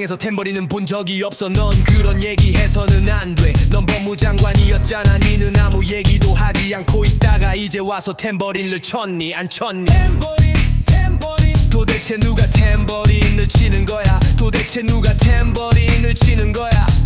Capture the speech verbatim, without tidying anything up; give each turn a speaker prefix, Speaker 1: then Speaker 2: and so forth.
Speaker 1: 세상에서 탬버린은 본 적이 없어. 넌 그런 얘기 해서는 안돼. 넌 법무장관이었잖아. 니는 아무 얘기도 하지 않고 있다가 이제 와서 탬버린을 쳤니 안 쳤니? 탬버린 탬버린 도대체 누가 탬버린을 치는 거야? 도대체 누가 탬버린을 치는 거야?